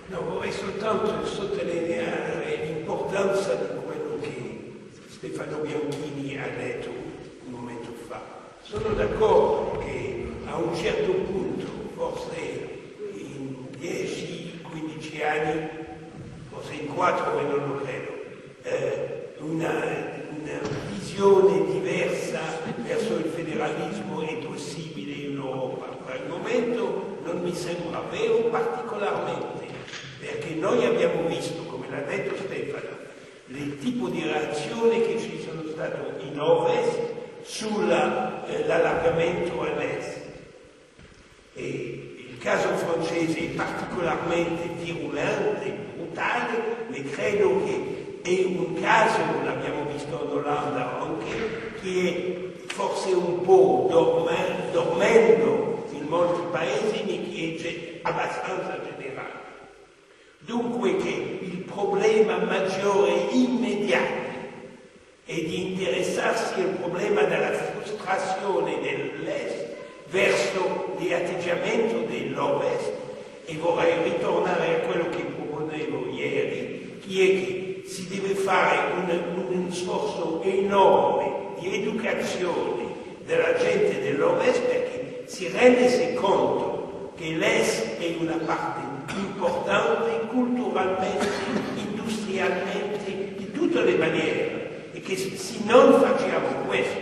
No, vorrei soltanto sottolineare l'importanza di quello che Stefano Bianchini ha detto un momento fa. Sono d'accordo che a un certo punto, forse in 10-15 anni, forse in 4 ma non lo credo, una visione diversa verso il federalismo è possibile in Europa. Per il momento non mi sembra vero particolarmente, perché noi abbiamo visto, come l'ha detto Stefano, il tipo di reazione che ci sono stato in Ovest sull'allargamento all'Est. E il caso francese è particolarmente virulente, brutale, ma credo che è un caso, l'abbiamo visto in Olanda anche, che è forse un po' dormendo in molti paesi, ma che è abbastanza generale. Dunque che il problema maggiore immediato è di interessarsi al problema della frustrazione dell'Est verso l'atteggiamento dell'Ovest, e vorrei ritornare a quello che proponevo ieri, che è che si deve fare un sforzo enorme di educazione della gente dell'Ovest, perché si rendesse conto che l'Est è una parte importante culturalmente, industrialmente, di tutte le maniere, e che se non facciamo questo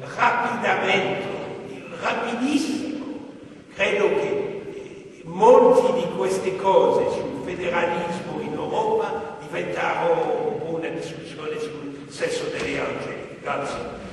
rapidissimo, credo che molte di queste cose sul federalismo in Europa diventarono una discussione sul sesso delle angeli. Grazie.